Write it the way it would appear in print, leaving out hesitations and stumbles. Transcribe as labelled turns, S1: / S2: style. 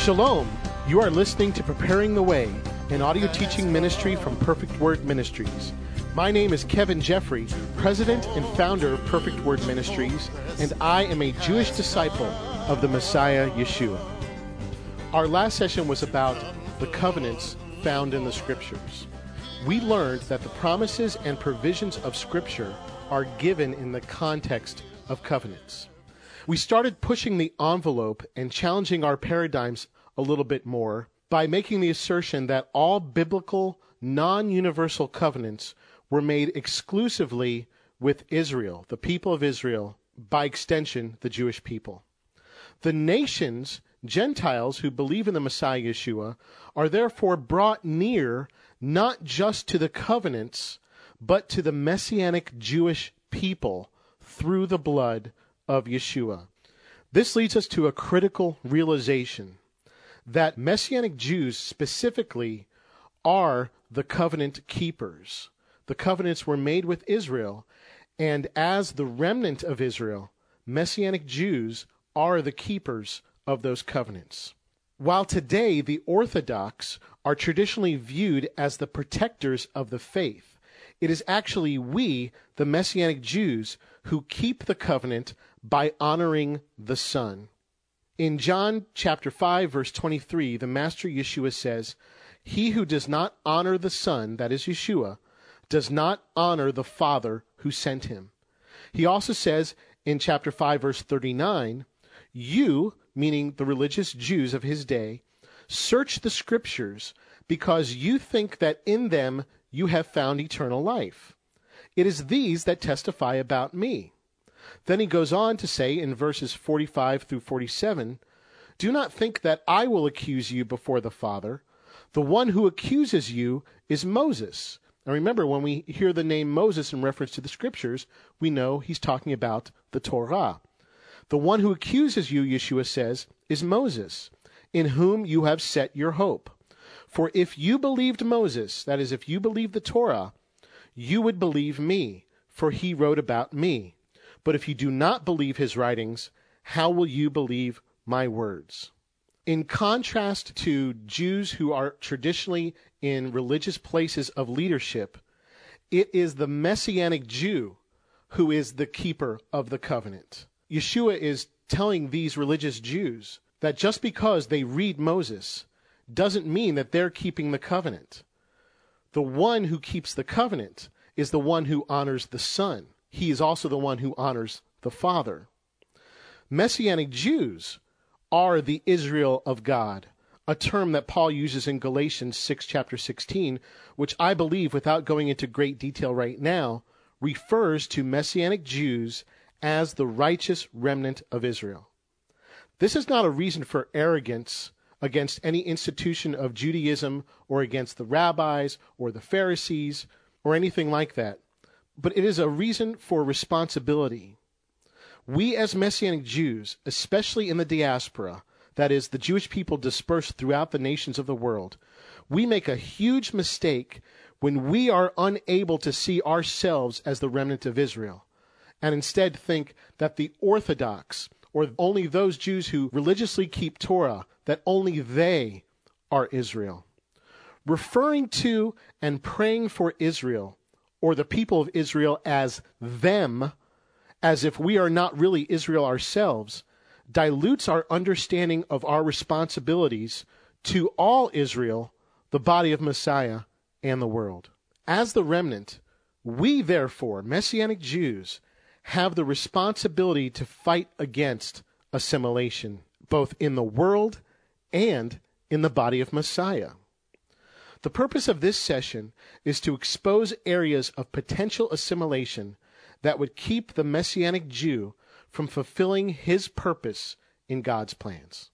S1: Shalom! You are listening to Preparing the Way, an audio teaching ministry from Perfect Word Ministries. My name is Kevin Jeffrey, president and founder of Perfect Word Ministries, and I am a Jewish disciple of the Messiah, Yeshua. Our last session was about the covenants found in the Scriptures. We learned that the promises and provisions of Scripture are given in the context of covenants. We started pushing the envelope and challenging our paradigms a little bit more by making the assertion that all biblical, non-universal covenants were made exclusively with Israel, the people of Israel, by extension, the Jewish people. The nations, Gentiles who believe in the Messiah Yeshua, are therefore brought near not just to the covenants, but to the Messianic Jewish people through the blood of Yeshua. This leads us to a critical realization that Messianic Jews specifically are the covenant keepers. The covenants were made with Israel, and as the remnant of Israel, Messianic Jews are the keepers of those covenants. While today the Orthodox are traditionally viewed as the protectors of the faith, it is actually we, the Messianic Jews, who keep the covenant by honoring the Son. In John chapter 5, verse 23, the Master Yeshua says, "He who does not honor the Son," that is Yeshua, "does not honor the Father who sent him." He also says in chapter 5, verse 39, "You," meaning the religious Jews of his day, "search the Scriptures because you think that in them you have found eternal life. It is these that testify about me." Then he goes on to say in verses 45 through 47, "Do not think that I will accuse you before the Father. The one who accuses you is Moses." Now remember, when we hear the name Moses in reference to the Scriptures, we know he's talking about the Torah. "The one who accuses you," Yeshua says, "is Moses, in whom you have set your hope. For if you believed Moses," that is, if you believed the Torah, "you would believe me, for he wrote about me. But if you do not believe his writings, how will you believe my words?" In contrast to Jews who are traditionally in religious places of leadership, it is the Messianic Jew who is the keeper of the covenant. Yeshua is telling these religious Jews that just because they read Moses doesn't mean that they're keeping the covenant. The one who keeps the covenant is the one who honors the Son. He is also the one who honors the Father. Messianic Jews are the Israel of God, a term that Paul uses in Galatians 6, chapter 16, which I believe, without going into great detail right now, refers to Messianic Jews as the righteous remnant of Israel. This is not a reason for arrogance against any institution of Judaism or against the rabbis or the Pharisees or anything like that. But it is a reason for responsibility. We as Messianic Jews, especially in the diaspora, that is, the Jewish people dispersed throughout the nations of the world, we make a huge mistake when we are unable to see ourselves as the remnant of Israel, and instead think that the Orthodox, or only those Jews who religiously keep Torah, that only they are Israel. Referring to and praying for Israel, or the people of Israel as them, as if we are not really Israel ourselves, dilutes our understanding of our responsibilities to all Israel, the body of Messiah, and the world. As the remnant, we therefore, Messianic Jews, have the responsibility to fight against assimilation, both in the world and in the body of Messiah. The purpose of this session is to expose areas of potential assimilation that would keep the Messianic Jew from fulfilling his purpose in God's plans.